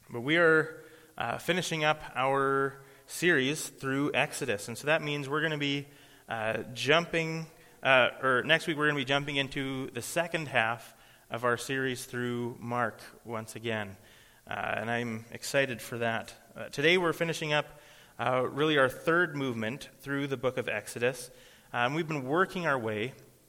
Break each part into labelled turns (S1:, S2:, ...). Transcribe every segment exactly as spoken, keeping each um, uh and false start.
S1: But we are uh, finishing up our series through Exodus, and so that means we're going to be uh, jumping, uh, or next week we're going to be jumping into the second half of our series through Mark once again, uh, and I'm excited for that. Uh, today we're finishing up uh, really our third movement through the book of Exodus, uh, and we've been working our way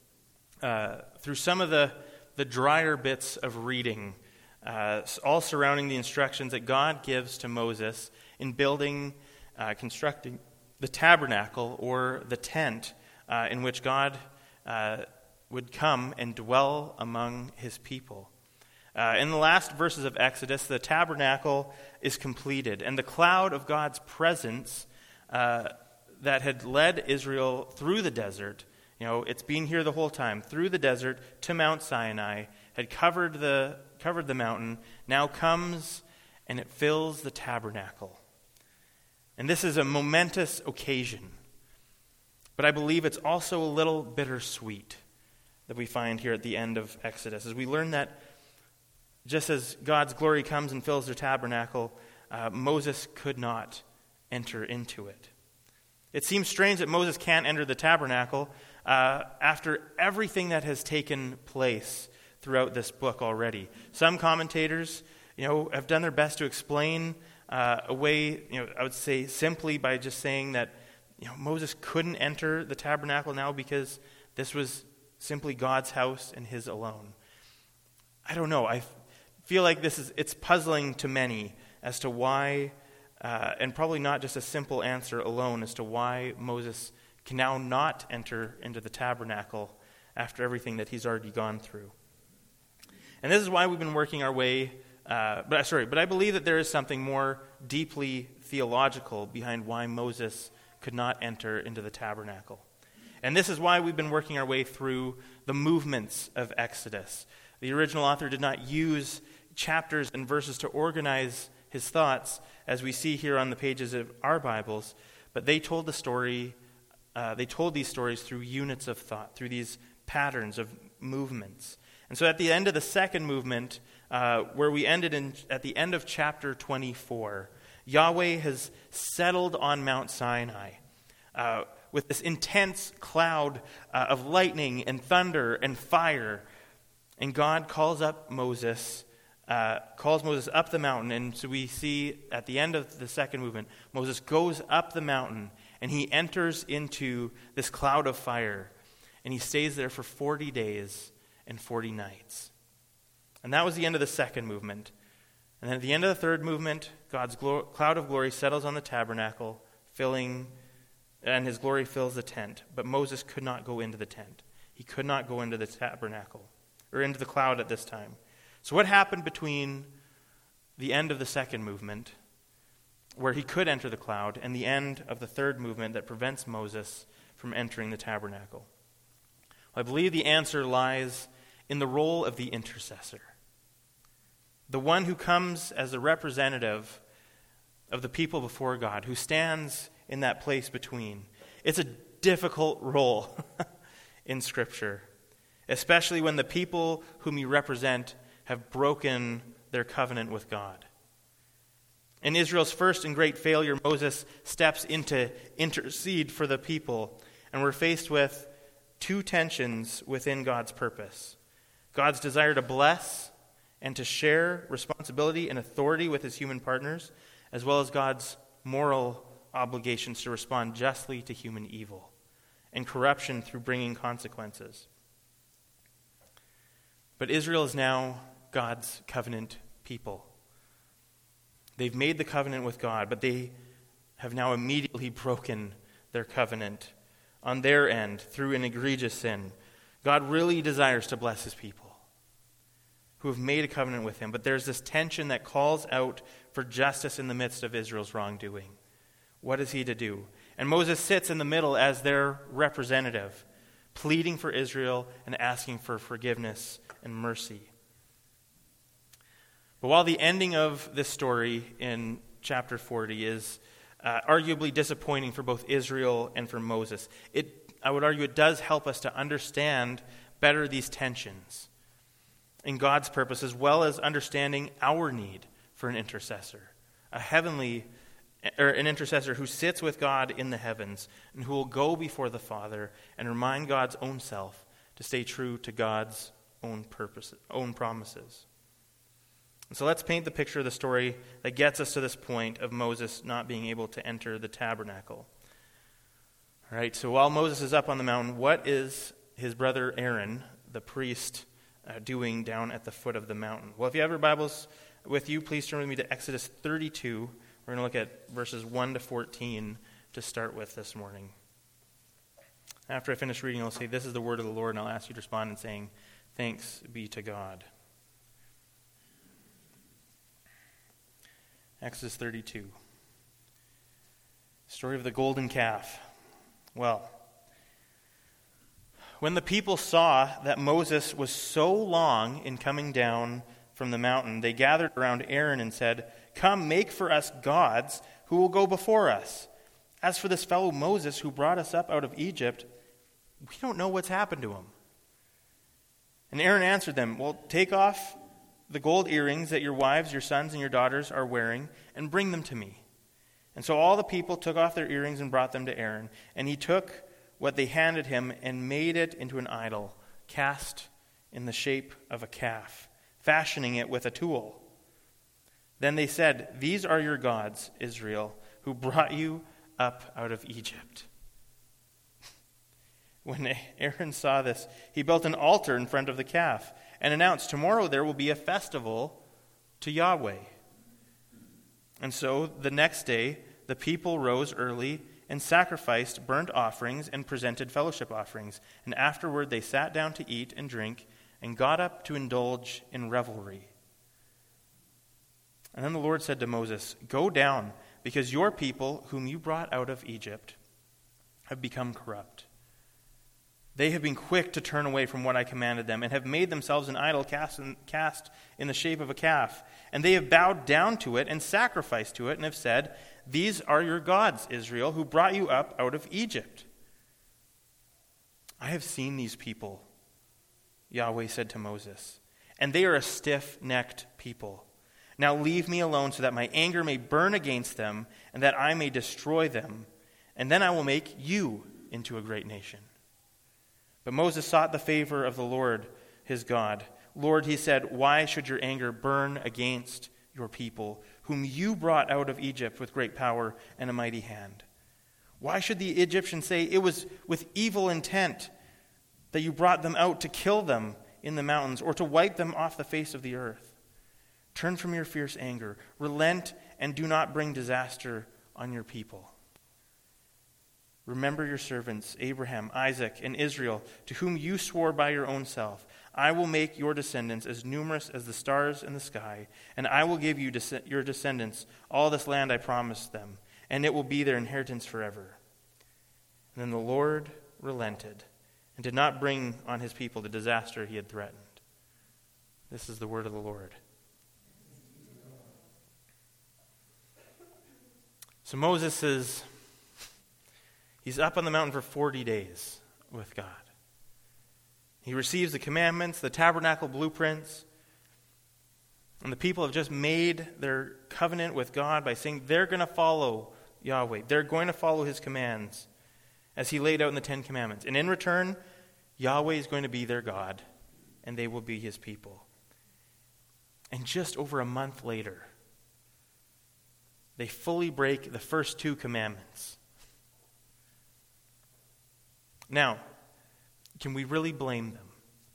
S1: uh, through some of the, the drier bits of reading, uh, all surrounding the instructions that God gives to Moses in building, uh, constructing the tabernacle or the tent uh, in which God uh, would come and dwell among his people. Uh, in the last verses of Exodus, the tabernacle is completed, and the cloud of God's presence uh, that had led Israel through the desert, you know, it's been here the whole time, through the desert to Mount Sinai, had covered the covered the mountain, now comes and it fills the tabernacle. And this is a momentous occasion, but I believe it's also a little bittersweet that we find here at the end of Exodus, as we learn that just as God's glory comes and fills their tabernacle, uh, Moses could not enter into it. It seems strange that Moses can't enter the tabernacle uh, after everything that has taken place throughout this book already. Some commentators, you know, have done their best to explain uh, away, you know, I would say simply by just saying that, you know, Moses couldn't enter the tabernacle now because this was simply God's house and his alone. I don't know. I feel like this is it's puzzling to many as to why, uh, and probably not just a simple answer alone as to why Moses can now not enter into the tabernacle after everything that he's already gone through. And this is why we've been working our way, uh, but sorry, but I believe that there is something more deeply theological behind why Moses could not enter into the tabernacle. And this is why we've been working our way through the movements of Exodus. The original author did not use chapters and verses to organize his thoughts, as we see here on the pages of our Bibles, but they told the story, uh, they told these stories through units of thought, through these patterns of movements. And so at the end of the second movement, uh, where we ended in at the end of chapter twenty-four, Yahweh has settled on Mount Sinai uh, with this intense cloud uh, of lightning and thunder and fire. And God calls up Moses, uh, calls Moses up the mountain. And so we see at the end of the second movement, Moses goes up the mountain and he enters into this cloud of fire. And he stays there for forty days and forty nights. And that was the end of the second movement. And then at the end of the third movement, God's glo- cloud of glory settles on the tabernacle, filling, and his glory fills the tent. But Moses could not go into the tent. He could not go into the tabernacle, or into the cloud at this time. So what happened between the end of the second movement, where he could enter the cloud, and the end of the third movement that prevents Moses from entering the tabernacle? Well, I believe the answer lies in the role of the intercessor, the one who comes as a representative of the people before God, who stands in that place between. It's a difficult role in Scripture, especially when the people whom you represent have broken their covenant with God. In Israel's first and great failure, Moses steps in to intercede for the people, and we're faced with two tensions within God's purpose. God's desire to bless and to share responsibility and authority with his human partners, as well as God's moral obligations to respond justly to human evil and corruption through bringing consequences. But Israel is now God's covenant people. They've made the covenant with God, but they have now immediately broken their covenant on their end through an egregious sin. God really desires to bless his people who have made a covenant with him, but there's this tension that calls out for justice in the midst of Israel's wrongdoing. What is he to do? And Moses sits in the middle as their representative, pleading for Israel and asking for forgiveness and mercy. But while the ending of this story in chapter forty is uh, arguably disappointing for both Israel and for Moses, it, I would argue it does help us to understand better these tensions in God's purpose, as well as understanding our need for an intercessor, a heavenly, or an intercessor who sits with God in the heavens and who will go before the Father and remind God's own self to stay true to God's own purpose, own promises. And so let's paint the picture of the story that gets us to this point of Moses not being able to enter the tabernacle. All right, so while Moses is up on the mountain, what is his brother Aaron, the priest, uh, doing down at the foot of the mountain? Well, if you have your Bibles with you, please turn with me to Exodus thirty-two. We're going to look at verses one to fourteen to start with this morning. After I finish reading, I'll say, "This is the word of the Lord," and I'll ask you to respond in saying, "Thanks be to God." Exodus thirty-two. Story of the golden calf. Well, when the people saw that Moses was so long in coming down from the mountain, they gathered around Aaron and said, "Come, make for us gods who will go before us. As for this fellow Moses who brought us up out of Egypt, we don't know what's happened to him." And Aaron answered them, "Well, take off the gold earrings that your wives, your sons, and your daughters are wearing, and bring them to me." And so all the people took off their earrings and brought them to Aaron. And he took what they handed him and made it into an idol, cast in the shape of a calf, fashioning it with a tool. Then they said, "These are your gods, Israel, who brought you up out of Egypt." When Aaron saw this, he built an altar in front of the calf and announced, "Tomorrow there will be a festival to Yahweh." And so the next day, the people rose early and sacrificed burnt offerings and presented fellowship offerings. And afterward they sat down to eat and drink and got up to indulge in revelry. And then the Lord said to Moses, "Go down, because your people, whom you brought out of Egypt, have become corrupt. They have been quick to turn away from what I commanded them and have made themselves an idol cast in, cast in the shape of a calf. And they have bowed down to it and sacrificed to it and have said, 'These are your gods, Israel, who brought you up out of Egypt.' I have seen these people," Yahweh said to Moses, "and they are a stiff-necked people. Now leave me alone so that my anger may burn against them and that I may destroy them, and then I will make you into a great nation." But Moses sought the favor of the Lord, his God. "Lord," he said, "why should your anger burn against your people, whom you brought out of Egypt with great power and a mighty hand? Why should the Egyptians say it was with evil intent that you brought them out to kill them in the mountains or to wipe them off the face of the earth? Turn from your fierce anger, relent, and do not bring disaster on your people. Remember your servants, Abraham, Isaac, and Israel, to whom you swore by your own self. I will make your descendants as numerous as the stars in the sky, and I will give you des- your descendants all this land I promised them, and it will be their inheritance forever." And then the Lord relented and did not bring on his people the disaster he had threatened. This is the word of the Lord. So Moses is... He's up on the mountain for forty days with God. He receives the commandments, the tabernacle blueprints, and the people have just made their covenant with God by saying they're going to follow Yahweh. They're going to follow his commands as he laid out in the Ten Commandments. And in return, Yahweh is going to be their God, and they will be his people. And just over a month later, they fully break the first two commandments. Now, can we really blame them?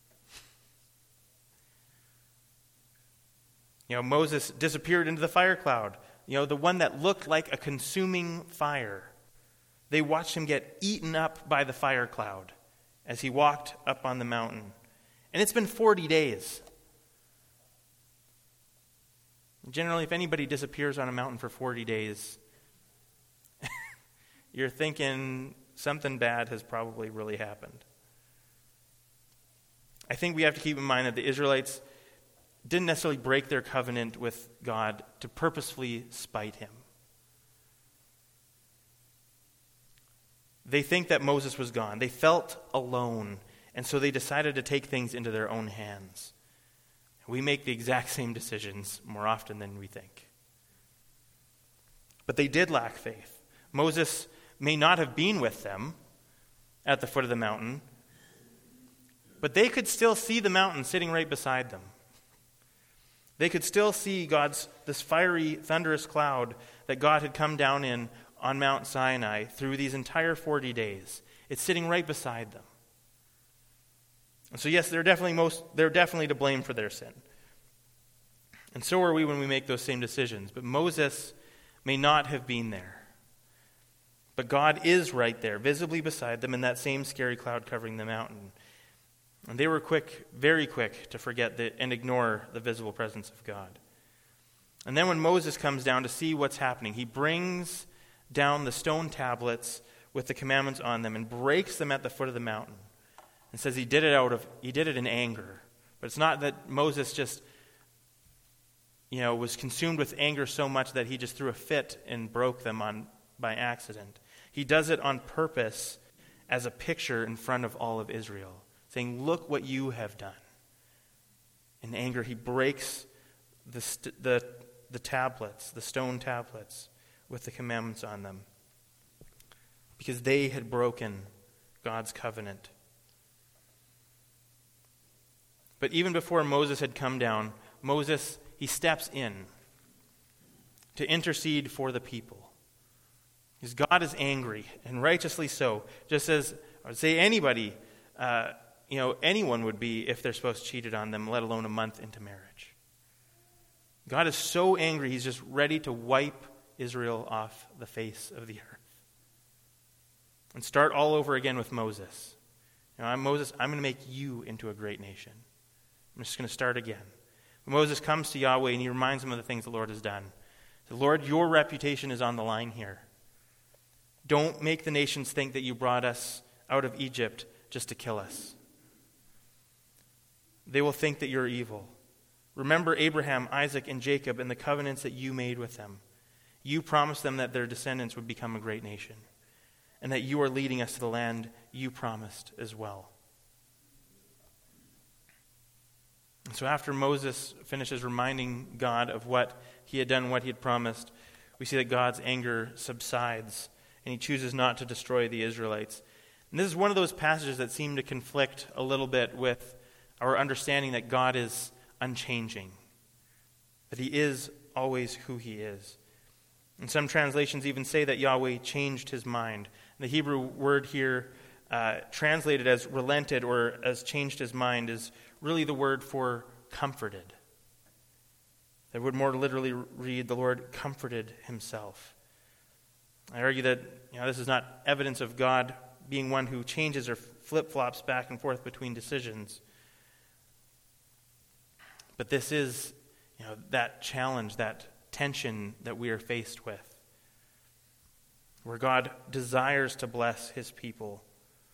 S1: You know, Moses disappeared into the fire cloud, you know, the one that looked like a consuming fire. They watched him get eaten up by the fire cloud as he walked up on the mountain. And it's been forty days. Generally, if anybody disappears on a mountain for forty days, you're thinking something bad has probably really happened. I think we have to keep in mind that the Israelites didn't necessarily break their covenant with God to purposefully spite him. They think that Moses was gone. They felt alone, and so they decided to take things into their own hands. we make the exact same decisions more often than we think. But they did lack faith. Moses may not have been with them at the foot of the mountain, but they could still see the mountain sitting right beside them. They could still see God's, this fiery, thunderous cloud that God had come down in on Mount Sinai through these entire forty days. It's sitting right beside them. And so yes, they're definitely most they're definitely to blame for their sin. And so are we when we make those same decisions. But Moses may not have been there. But God is right there, visibly beside them in that same scary cloud covering the mountain. And they were quick, very quick, to forget the, and ignore the visible presence of God. And then when Moses comes down to see what's happening, he brings down the stone tablets with the commandments on them and breaks them at the foot of the mountain. And says he did it out of he did it in anger. But it's not that Moses just, you know, was consumed with anger so much that he just threw a fit and broke them on by accident. He does it on purpose as a picture in front of all of Israel, saying, "Look what you have done." In anger, he breaks the st- the the tablets, the stone tablets, with the commandments on them, because they had broken God's covenant. But even before Moses had come down, Moses, he steps in to intercede for the people. Because God is angry, and righteously so, just as, I would say anybody, uh, you know, anyone would be if their spouse cheated on them, let alone a month into marriage. God is so angry, he's just ready to wipe Israel off the face of the earth. And start all over again with Moses. You know, I'm Moses, I'm going to make you into a great nation. I'm just going to start again. When Moses comes to Yahweh and he reminds him of the things the Lord has done. The Lord, your reputation is on the line here. Don't make the nations think that you brought us out of Egypt just to kill us. They will think that you're evil. Remember Abraham, Isaac, and Jacob and the covenants that you made with them. You promised them that their descendants would become a great nation, and that you are leading us to the land you promised as well. And so after Moses finishes reminding God of what he had done, what he had promised, we see that God's anger subsides, and he chooses not to destroy the Israelites. And this is one of those passages that seem to conflict a little bit with our understanding that God is unchanging, that he is always who he is. And some translations even say that Yahweh changed his mind. The Hebrew word here, uh, translated as relented or as changed his mind, is really the word for comforted. That would more literally read, the Lord comforted himself. I argue that, you know, this is not evidence of God being one who changes or flip-flops back and forth between decisions. But this is, you know, that challenge, that tension that we are faced with, where God desires to bless his people,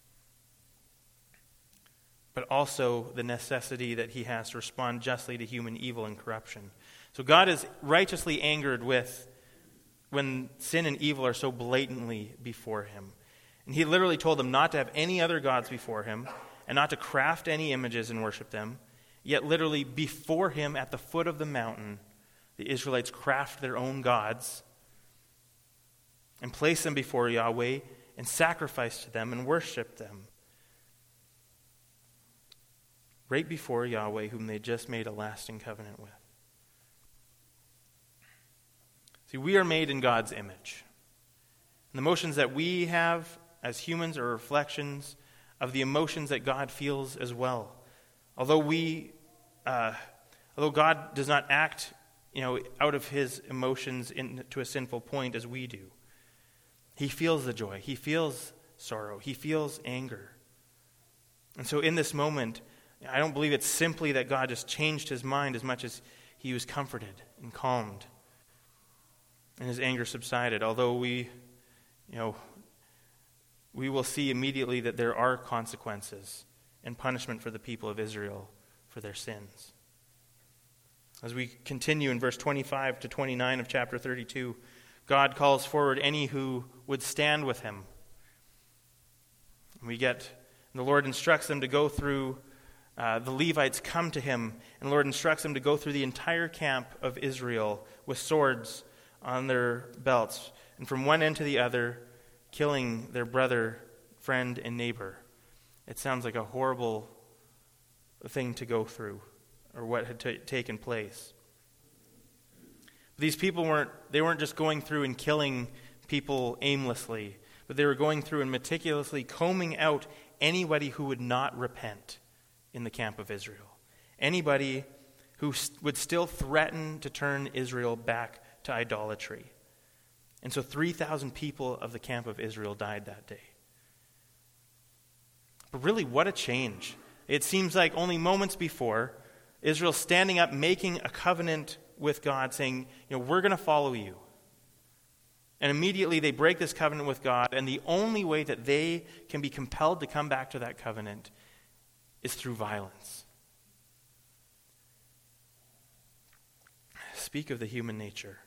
S1: but also the necessity that he has to respond justly to human evil and corruption. So God is righteously angered with when sin and evil are so blatantly before him. And he literally told them not to have any other gods before him and not to craft any images and worship them. Yet literally before him at the foot of the mountain, the Israelites craft their own gods and place them before Yahweh and sacrifice to them and worship them. Right before Yahweh, whom they just made a lasting covenant with. See, we are made in God's image. And the emotions that we have as humans are reflections of the emotions that God feels as well. Although we, uh, although God does not act, you know, out of his emotions into a sinful point as we do, he feels the joy, he feels sorrow, he feels anger. And so in this moment, I don't believe it's simply that God just changed his mind as much as he was comforted and calmed and his anger subsided. Although we, you know, we will see immediately that there are consequences and punishment for the people of Israel for their sins. As we continue in verse twenty-five to twenty-nine of chapter thirty-two, God calls forward any who would stand with him. We get, the Lord instructs them to go through uh, the Levites come to him, and the Lord instructs them to go through the entire camp of Israel with swords on their belts, and from one end to the other, killing their brother, friend, and neighbor. It sounds like a horrible thing to go through, or what had t- taken place. These people weren't, they weren't just going through and killing people aimlessly, but they were going through and meticulously combing out anybody who would not repent in the camp of Israel. Anybody who st- would still threaten to turn Israel back to idolatry. And so three thousand people of the camp of Israel died that day. But really, what a change. It seems like only moments before, Israel standing up, making a covenant with God, saying, you know, we're going to follow you. And immediately they break this covenant with God, and the only way that they can be compelled to come back to that covenant is through violence. Speak of the human nature.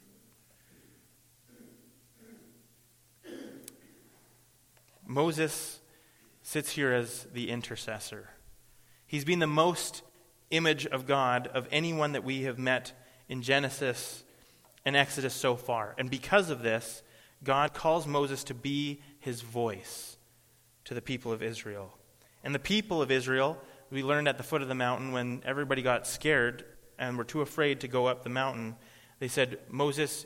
S1: Moses sits here as the intercessor. He's been the most image of God of anyone that we have met in Genesis and Exodus so far. And because of this, God calls Moses to be his voice to the people of Israel. And the people of Israel, we learned at the foot of the mountain when everybody got scared and were too afraid to go up the mountain, they said, Moses,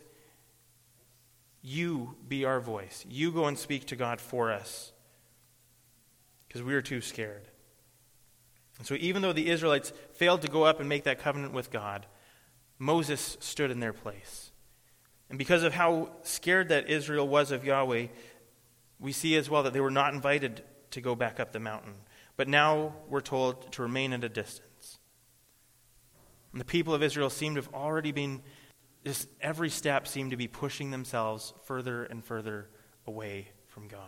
S1: you be our voice. You go and speak to God for us, because we were too scared. And so even though the Israelites failed to go up and make that covenant with God, Moses stood in their place. And because of how scared that Israel was of Yahweh, we see as well that they were not invited to go back up the mountain. But now we're told to remain at a distance. And the people of Israel seem to have already been, just every step seemed to be pushing themselves further and further away from God.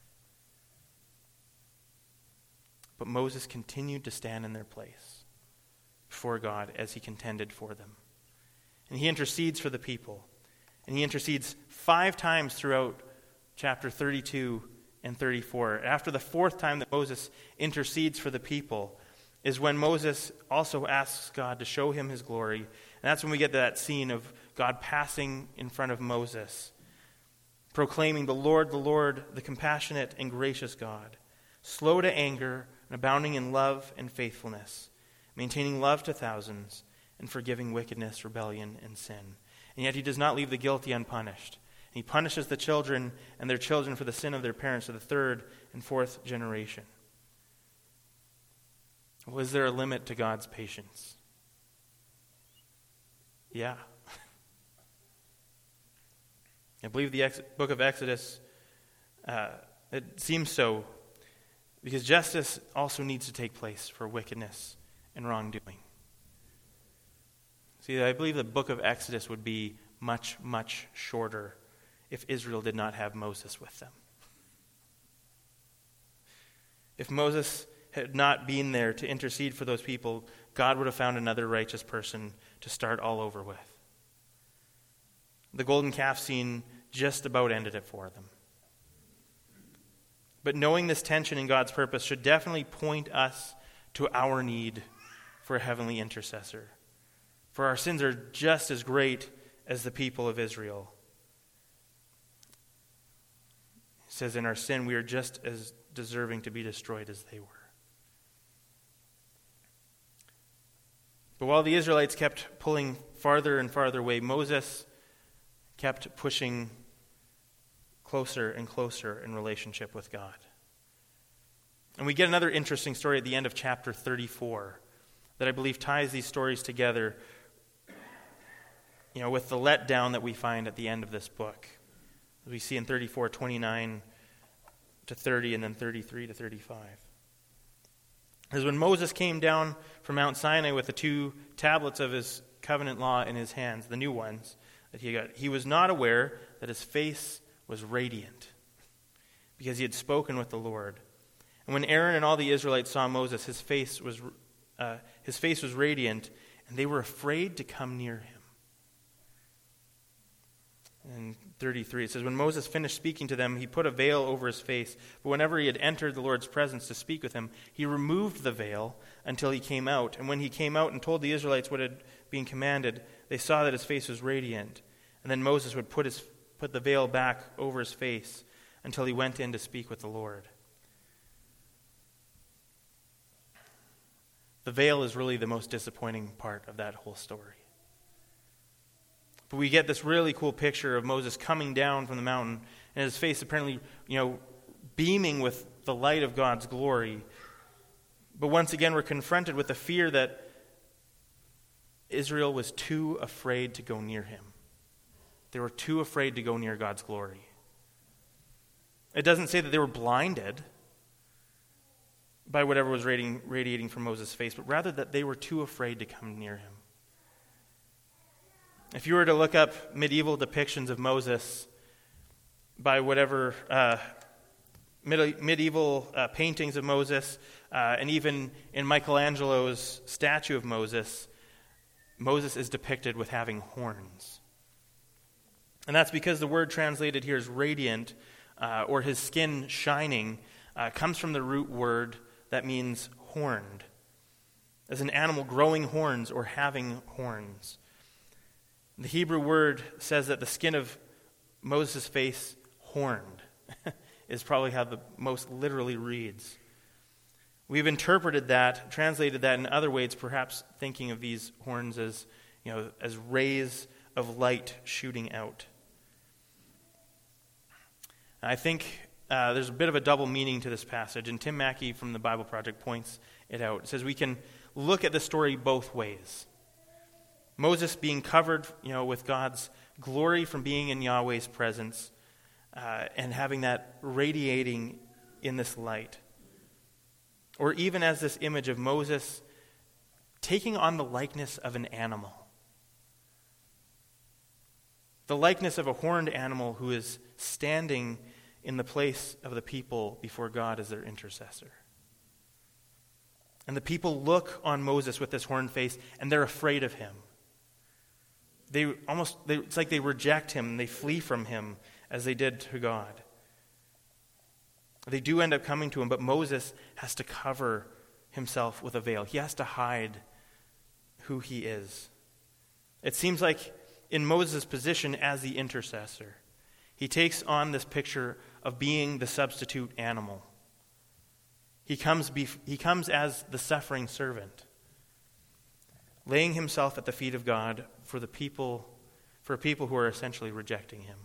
S1: But Moses continued to stand in their place before God as he contended for them. And he intercedes for the people. And he intercedes five times throughout chapter thirty-two and thirty-four. After the fourth time that Moses intercedes for the people is when Moses also asks God to show him his glory. And that's when we get that scene of God passing in front of Moses, proclaiming, the Lord, the Lord, the compassionate and gracious God, slow to anger and abounding in love and faithfulness, maintaining love to thousands, and forgiving wickedness, rebellion, and sin. And yet he does not leave the guilty unpunished. He punishes the children and their children for the sin of their parents to the third and fourth generation. Well, is there a limit to God's patience? Yeah. I believe the ex- book of Exodus, uh, it seems so, because justice also needs to take place for wickedness and wrongdoing. See, I believe the book of Exodus would be much, much shorter if Israel did not have Moses with them. If Moses had not been there to intercede for those people, God would have found another righteous person to start all over with. The golden calf scene just about ended it for them. But knowing this tension in God's purpose should definitely point us to our need for a heavenly intercessor. For our sins are just as great as the people of Israel. It says in our sin we are just as deserving to be destroyed as they were. But while the Israelites kept pulling farther and farther away, Moses kept pushing closer and closer in relationship with God. And we get another interesting story at the end of chapter thirty-four that I believe ties these stories together, you know, with the letdown that we find at the end of this book. As we see in thirty-four, twenty-nine to thirty, and then thirty-three to thirty-five. As when Moses came down from Mount Sinai with the two tablets of his covenant law in his hands, the new ones that he got, he was not aware that his face was radiant, because he had spoken with the Lord. And when Aaron and all the Israelites saw Moses, his face was uh, his face was radiant, and they were afraid to come near him. in thirty-three. It says, when Moses finished speaking to them, he put a veil over his face. But whenever he had entered the Lord's presence to speak with him, he removed the veil until he came out. And when he came out and told the Israelites what had been commanded, they saw that his face was radiant. And then Moses would put his put the veil back over his face until he went in to speak with the Lord. The veil is really the most disappointing part of that whole story. But we get this really cool picture of Moses coming down from the mountain, and his face apparently, you know, beaming with the light of God's glory. But once again, we're confronted with the fear that Israel was too afraid to go near him. They were too afraid to go near God's glory. It doesn't say that they were blinded by whatever was radiating, radiating from Moses' face, but rather that they were too afraid to come near him. If you were to look up medieval depictions of Moses by whatever uh, mid- medieval uh, paintings of Moses, uh, and even in Michelangelo's statue of Moses, Moses is depicted with having horns. And that's because the word translated here as radiant, uh, or his skin shining, uh, comes from the root word that means horned, as an animal growing horns or having horns. The Hebrew word says that the skin of Moses' face horned is probably how the most literally reads. We've interpreted that, translated that in other ways, perhaps thinking of these horns as, you know, as rays of light shooting out. I think uh, there's a bit of a double meaning to this passage, and Tim Mackey from the Bible Project points it out. It says we can look at the story both ways. Moses being covered, you know, with God's glory from being in Yahweh's presence, uh, and having that radiating in this light. Or even as this image of Moses taking on the likeness of an animal. The likeness of a horned animal who is standing in the place of the people before God as their intercessor. And the people look on Moses with this horned face, and they're afraid of him. They almost, they, it's like they reject him, and they flee from him as they did to God. They do end up coming to him, but Moses has to cover himself with a veil. He has to hide who he is. It seems like in Moses' position as the intercessor, he takes on this picture of being the substitute animal. He comes, bef- he comes as the suffering servant, laying himself at the feet of God for the people, for people who are essentially rejecting him.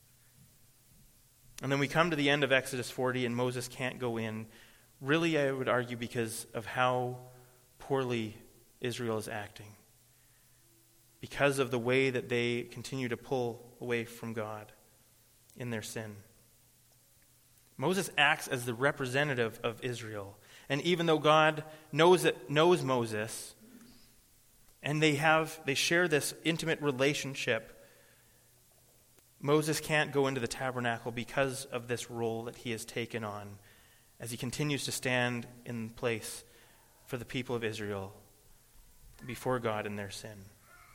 S1: And then we come to the end of Exodus forty, and Moses can't go in. Really, I would argue because of how poorly Israel is acting. Because of the way that they continue to pull away from God in their sin. Moses acts as the representative of Israel. And even though God knows that, knows Moses, and they have they share this intimate relationship, Moses can't go into the tabernacle because of this role that he has taken on as he continues to stand in place for the people of Israel before God in their sin.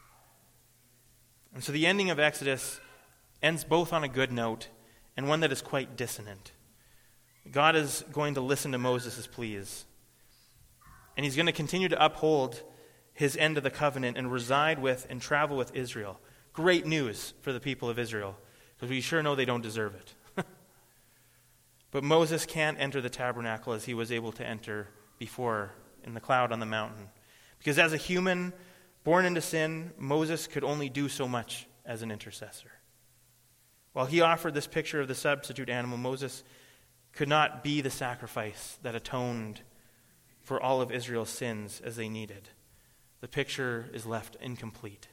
S1: And so the ending of Exodus ends both on a good note and one that is quite dissonant. God is going to listen to Moses' pleas, and he's going to continue to uphold his end of the covenant and reside with and travel with Israel. Great news for the people of Israel, because we sure know they don't deserve it. But Moses can't enter the tabernacle as he was able to enter before in the cloud on the mountain. Because as a human born into sin, Moses could only do so much as an intercessor. While he offered this picture of the substitute animal, Moses could not be the sacrifice that atoned for all of Israel's sins as they needed. The picture is left incomplete.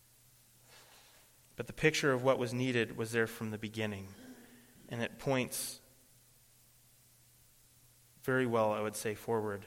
S1: But the picture of what was needed was there from the beginning. And it points very well, I would say, forward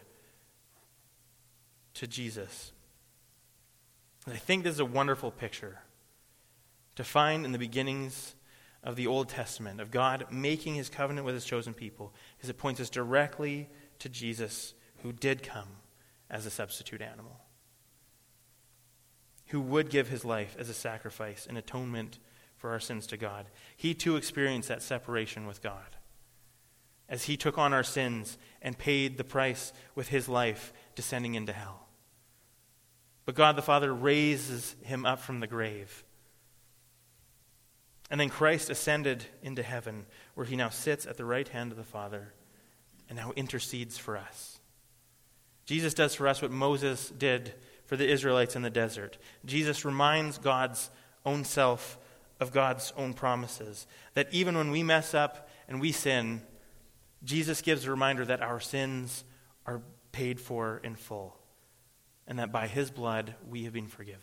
S1: to Jesus. And I think this is a wonderful picture to find in the beginnings of the Old Testament, of God making his covenant with his chosen people, because it points us directly to Jesus, who did come as a substitute animal, who would give his life as a sacrifice, an atonement for our sins to God. He too experienced that separation with God as he took on our sins and paid the price with his life, descending into hell. But God the Father raises him up from the grave. And then Christ ascended into heaven, where he now sits at the right hand of the Father and now intercedes for us. Jesus does for us what Moses did for the Israelites in the desert. Jesus reminds God's own self of God's own promises, that even when we mess up and we sin, Jesus gives a reminder that our sins are paid for in full, and that by his blood we have been forgiven.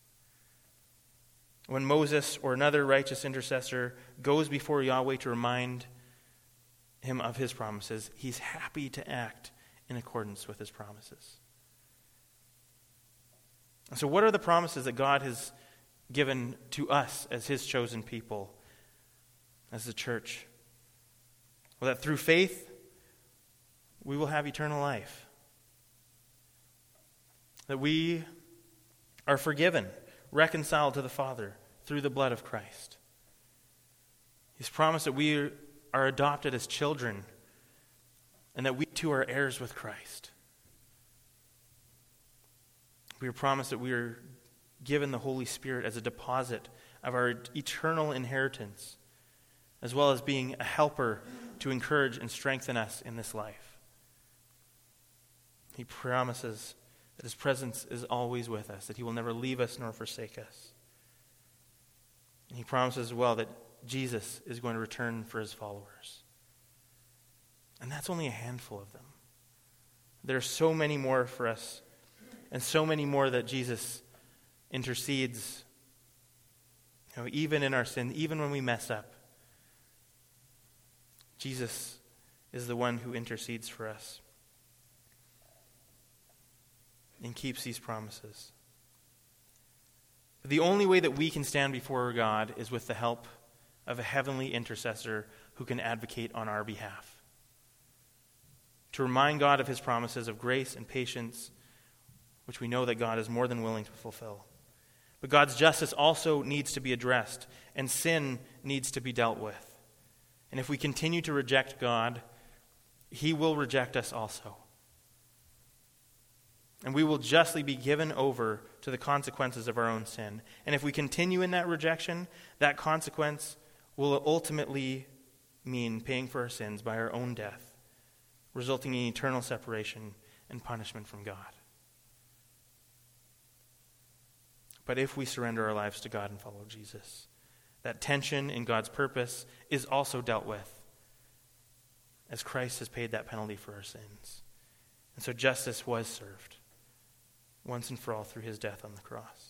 S1: When Moses or another righteous intercessor goes before Yahweh to remind him of his promises, he's happy to act in accordance with his promises. So what are the promises that God has given to us as his chosen people, as the church? Well, that through faith, we will have eternal life. That we are forgiven, reconciled to the Father through the blood of Christ. He's promised that we are adopted as children and that we too are heirs with Christ. We are promised that we are given the Holy Spirit as a deposit of our eternal inheritance, as well as being a helper to encourage and strengthen us in this life. He promises that his presence is always with us, that he will never leave us nor forsake us. And he promises as well that Jesus is going to return for his followers. And that's only a handful of them. There are so many more for us, and so many more that Jesus intercedes, you know, even in our sin, even when we mess up. Jesus is the one who intercedes for us and keeps these promises. But the only way that we can stand before God is with the help of a heavenly intercessor who can advocate on our behalf, to remind God of his promises of grace and patience, which we know that God is more than willing to fulfill. But God's justice also needs to be addressed, and sin needs to be dealt with. And if we continue to reject God, he will reject us also. And we will justly be given over to the consequences of our own sin. And if we continue in that rejection, that consequence will ultimately mean paying for our sins by our own death, resulting in eternal separation and punishment from God. But if we surrender our lives to God and follow Jesus, that tension in God's purpose is also dealt with, as Christ has paid that penalty for our sins. And so justice was served once and for all through his death on the cross.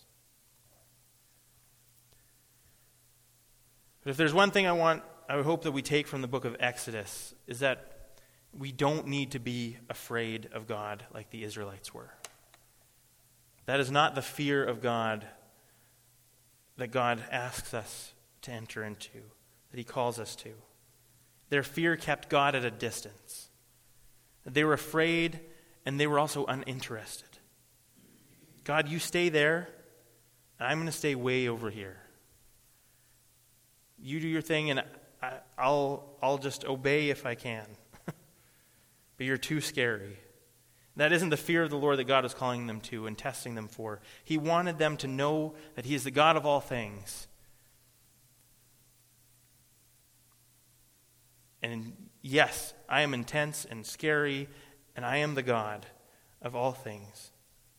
S1: But if there's one thing I want, I hope that we take from the book of Exodus, is that we don't need to be afraid of God like the Israelites were. That is not the fear of God that God asks us to enter into, that he calls us to. Their fear kept God at a distance. They were afraid, and they were also uninterested. God, you stay there, and I'm going to stay way over here. You do your thing, and I, I'll, I'll just obey if I can. But you're too scary. That isn't the fear of the Lord that God is calling them to and testing them for. He wanted them to know that he is the God of all things. And yes, I am intense and scary, and I am the God of all things.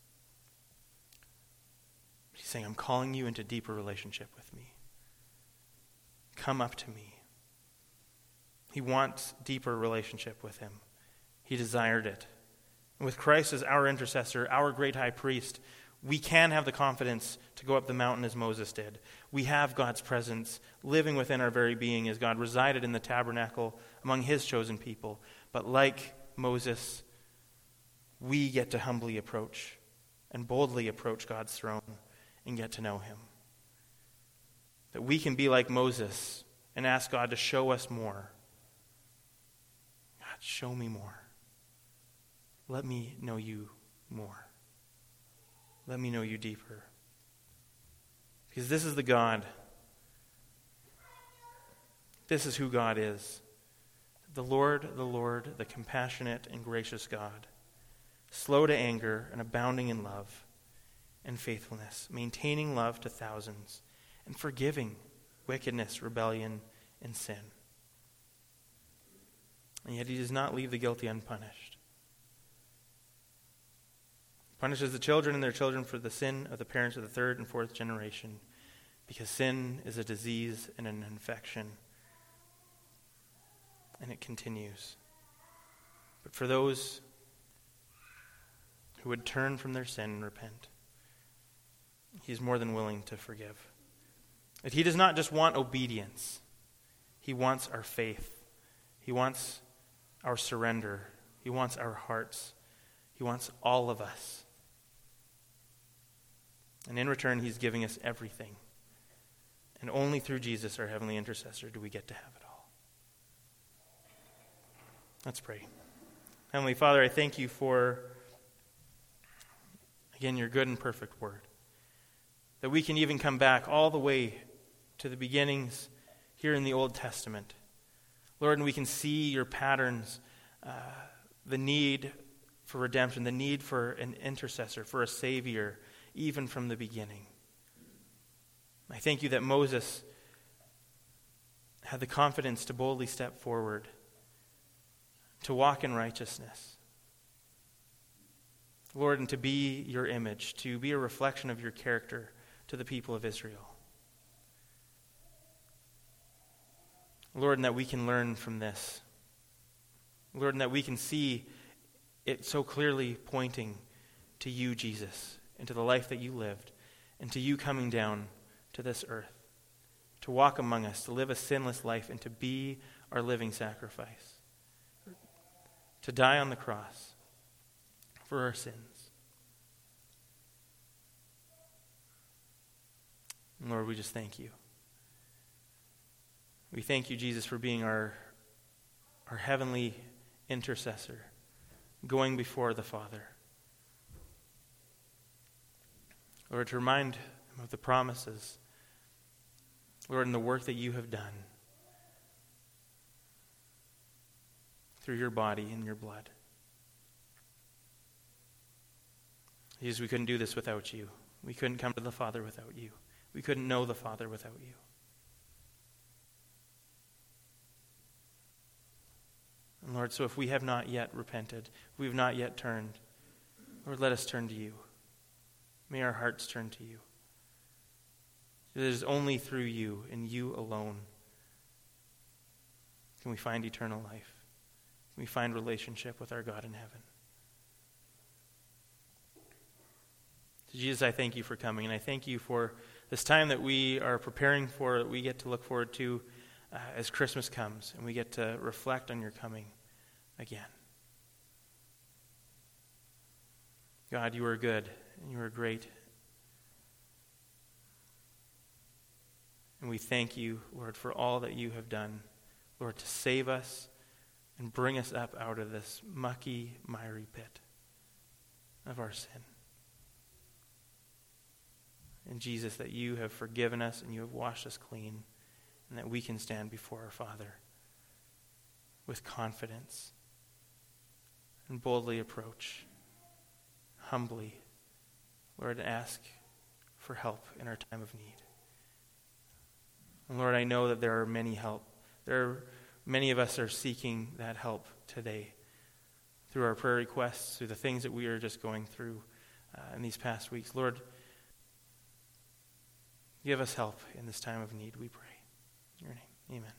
S1: He's saying, I'm calling you into deeper relationship with me. Come up to me. He wants deeper relationship with him. He desired it. And with Christ as our intercessor, our great high priest, we can have the confidence to go up the mountain as Moses did. We have God's presence living within our very being as God resided in the tabernacle among his chosen people. But like Moses, we get to humbly approach and boldly approach God's throne and get to know him. That we can be like Moses and ask God to show us more. God, show me more. Let me know you more. Let me know you deeper. Because this is the God This is who God is. The Lord, the Lord, the compassionate and gracious God, slow to anger and abounding in love and faithfulness, maintaining love to thousands, and forgiving wickedness, rebellion, and sin. And yet he does not leave the guilty unpunished. He punishes the children and their children for the sin of the parents of the third and fourth generation, because sin is a disease and an infection. And it continues. But for those who would turn from their sin and repent, he's more than willing to forgive. But he does not just want obedience. He wants our faith. He wants our surrender. He wants our hearts. He wants all of us. And in return, he's giving us everything. And only through Jesus, our heavenly intercessor, do we get to have it all. Let's pray. Heavenly Father, I thank you for, again, your good and perfect word. That we can even come back all the way to the beginnings here in the Old Testament. Lord, and we can see your patterns, uh, the need for redemption, the need for an intercessor, for a Savior, even from the beginning. I thank you that Moses had the confidence to boldly step forward, to walk in righteousness. Lord, and to be your image, to be a reflection of your character to the people of Israel. Lord, and that we can learn from this. Lord, and that we can see it so clearly pointing to you, Jesus, and to the life that you lived, and to you coming down to this earth, to walk among us, to live a sinless life, and to be our living sacrifice, to die on the cross for our sins. And Lord, we just thank you. We thank you, Jesus, for being our, our heavenly intercessor, going before the Father. Lord, to remind them of the promises, Lord, and the work that you have done through your body and your blood. Jesus, we couldn't do this without you. We couldn't come to the Father without you. We couldn't know the Father without you. And Lord, so if we have not yet repented, if we have not yet turned, Lord, let us turn to you. May our hearts turn to you. It is only through you and you alone can we find eternal life. Can we find relationship with our God in heaven. So Jesus, I thank you for coming, and I thank you for this time that we are preparing for, that we get to look forward to uh, as Christmas comes, and we get to reflect on your coming again. God, you are good, and you are great. And we thank you, Lord, for all that you have done, Lord, to save us and bring us up out of this mucky, miry pit of our sin. And Jesus, that you have forgiven us and you have washed us clean, and that we can stand before our Father with confidence and boldly approach, humbly, Lord, ask for help in our time of need. And Lord, I know that there are many help. There are many of us are seeking that help today through our prayer requests, through the things that we are just going through uh, in these past weeks. Lord, give us help in this time of need, we pray. In your name, amen.